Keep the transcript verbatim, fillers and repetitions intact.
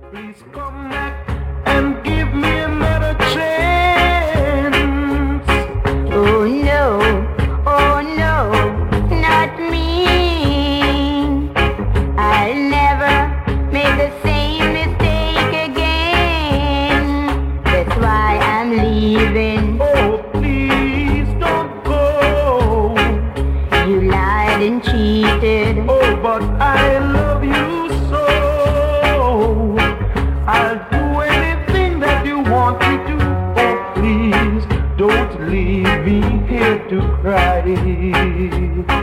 Please come back and give me another chance. Oh no, oh no, not me. I'll never make the same mistake again. That's why I'm leaving. Oh, please don't go. You lied and cheated. Oh, but I love you so. I'll do anything that you want me to. Oh, please don't leave me here to cry.